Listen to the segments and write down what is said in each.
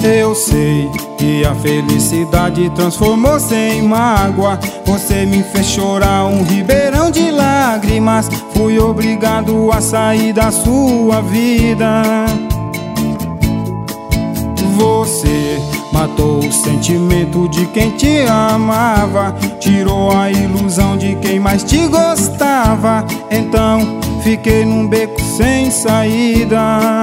Eu sei que a felicidade transformou-se em mágoa. Você me fez chorar um ribeirão de lágrimas. Fui obrigado a sair da sua vida. Você matou o sentimento de quem te amava, tirou a ilusão de quem mais te gostava. Então fiquei num beco sem saída.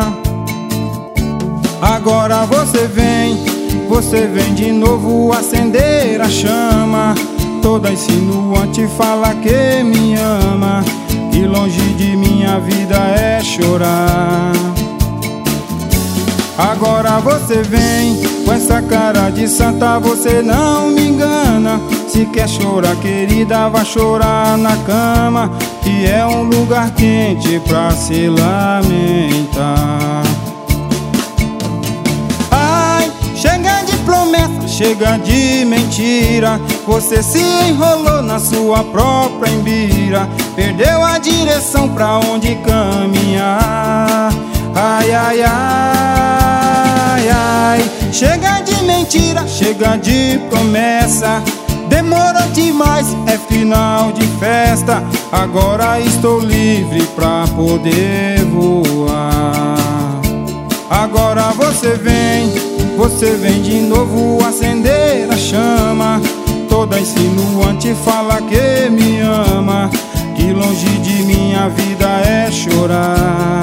Agora você vem de novo acender a chama. Toda insinuante fala que me ama, e longe de minha vida é chorar. Agora você vem com essa cara de santa, você não me engana. Se quer chorar, querida, vá chorar na cama, que é um lugar quente pra se lamentar. Ai, chega de promessa, chega de mentira. Você se enrolou na sua própria embira, perdeu a direção pra onde caminhar. Ai, ai, ai, ai. Chega de mentira, chega de promessa. Demorou demais, é final de festa. Agora estou livre pra poder voar. Agora você vem de novo acender a chama. Toda insinuante fala que me ama, que longe de minha vida é chorar.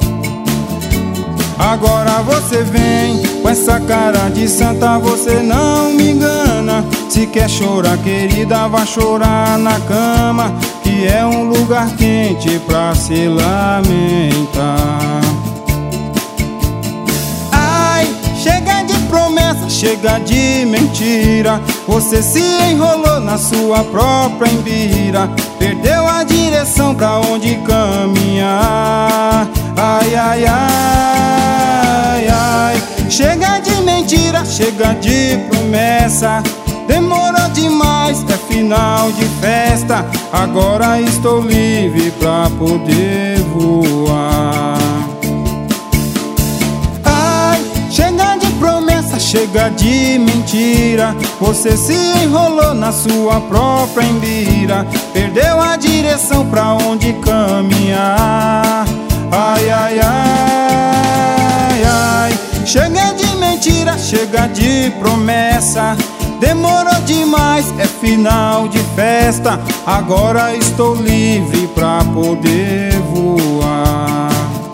Agora você vem com essa cara de santa, você não me engana. Se quer chorar, querida, vá chorar na cama, que é um lugar quente pra se lamentar. Ai, chega de promessa, chega de mentira. Você se enrolou na sua própria embira, perdeu a direção pra onde caminhar. Ai, ai, ai, ai. Chega de mentira, chega de promessa. Demorou demais, é final de festa. Agora estou livre pra poder voar. Ai, chega de promessa, chega de mentira. Você se enrolou na sua própria embira, perdeu a direção pra onde caminhar. Ai, ai, ai, ai. Chega de mentira, chega de promessa. Demorou demais, é final de festa. Agora estou livre pra poder voar.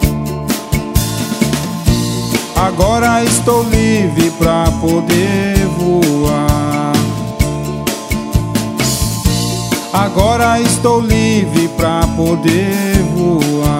Agora estou livre pra poder voar. Agora estou livre pra poder voar.